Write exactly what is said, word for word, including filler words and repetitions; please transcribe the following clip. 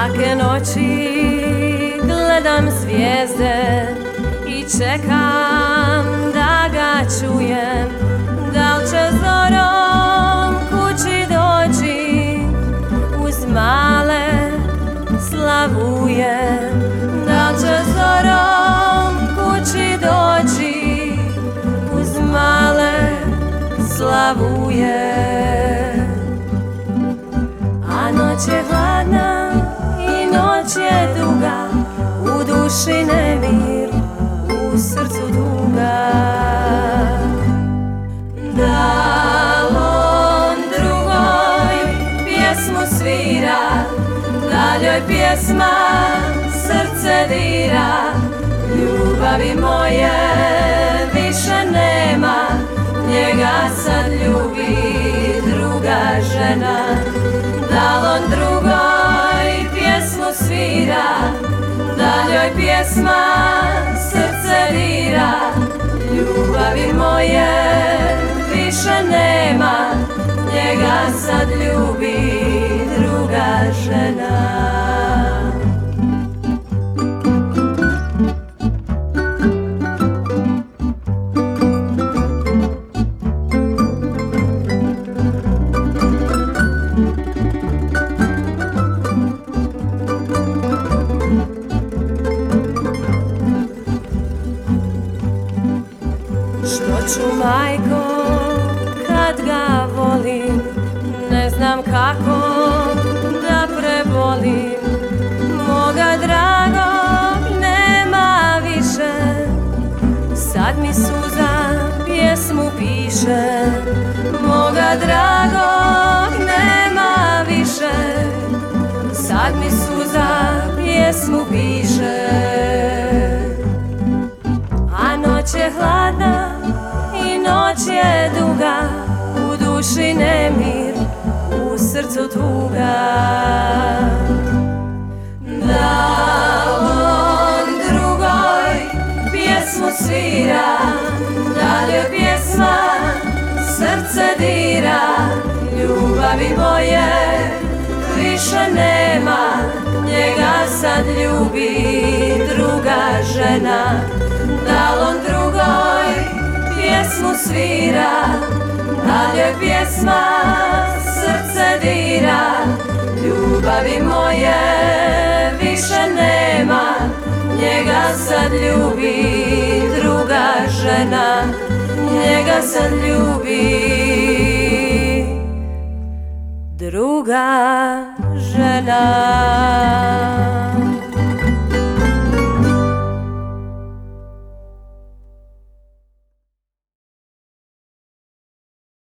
Svake noći gledam zvijezde i čekam da ga čujem. Da li će zorom kući doći, uz male slavuje. Da li će zorom kući doći, uz male slavuje. A noć je hladna i noć je duga, u duši nemir, u srcu tuga. Da li on drugoj pjesmu svira, da li joj pjesma srce dira. Ljubavi moje više nema, njega sad ljubi druga žena. Da li on drugoj pjesmu svira, da li joj pjesma srce dira. Ljubavi moje više nema, njega sad ljubi druga žena. Što ću, majko, kad ga volim, ne znam kako da prebolim. Moga dragog nema više, sad mi suza pjesmu piše. Moga dragog nema više, sad mi suza pjesmu piše. A noć je hladna i noć je duga, u duši nemir, u srcu tuga. Da li on drugoj pjesmu svira, da li joj pjesma srce dira. Ljubavi moje više nema, njega sad ljubi druga žena. Da li on drugoj pjesmu svira, da li joj pjesma srce dira. Ljubavi moje više nema, njega sad ljubi druga žena. Njega sad ljubi druga žena.